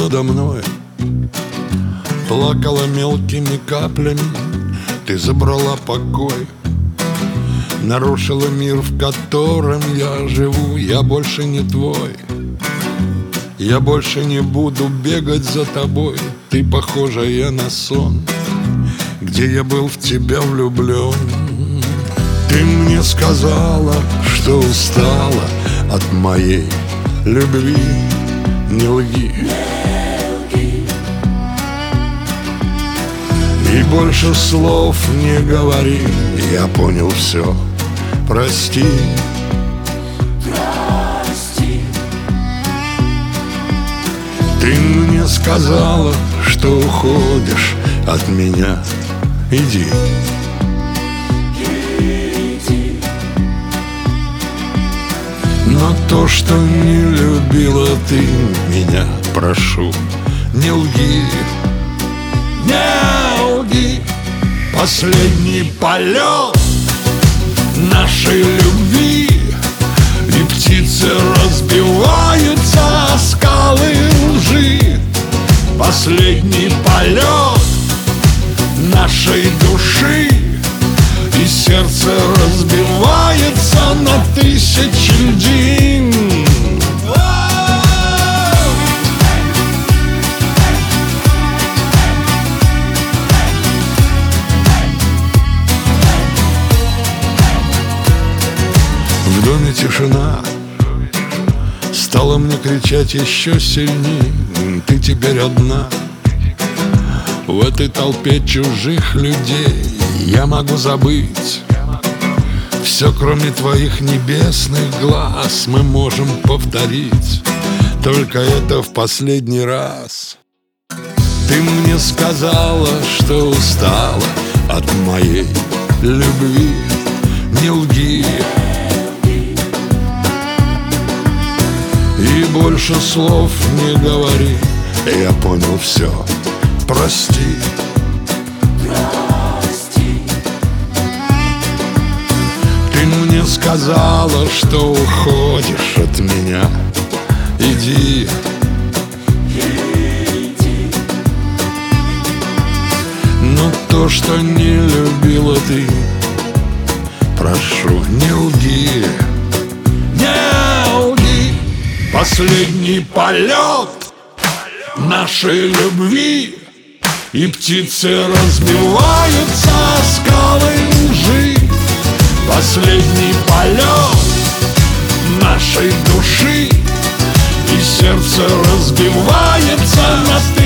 надо мной, плакала мелкими каплями. Ты забрала покой, нарушила мир, в котором я живу. Я больше не твой, я больше не буду бегать за тобой. Ты похожая на сон, где я был в тебя влюблен. Ты мне сказала, что устала от моей любви. Не лги, и больше слов не говори. Я понял все, прости. Прости. Ты мне сказала, что уходишь от меня. Иди. Иди. Но то, что не любила ты меня, прошу, не лги. Не лги. Последний полет нашей любви, и птицы разбиваются о скалы лжи. Последний полет нашей души, и сердце разбивается на тысячи льдин. В доме тишина стала мне кричать еще сильней. Ты теперь одна в этой толпе чужих людей. Я могу забыть все, кроме твоих небесных глаз. Мы можем повторить только это в последний раз. Ты мне сказала, что устала от моей любви. Не лги, и больше слов не говори. Я понял все, прости. Прости. Ты мне сказала, что уходишь от меня. Иди. Иди. Но то, что не любила ты, прошу, не лги. Не лги. Последний полет нашей любви, и птицы разбиваются о скалы лжи. Последний полет нашей души, и сердце разбивается на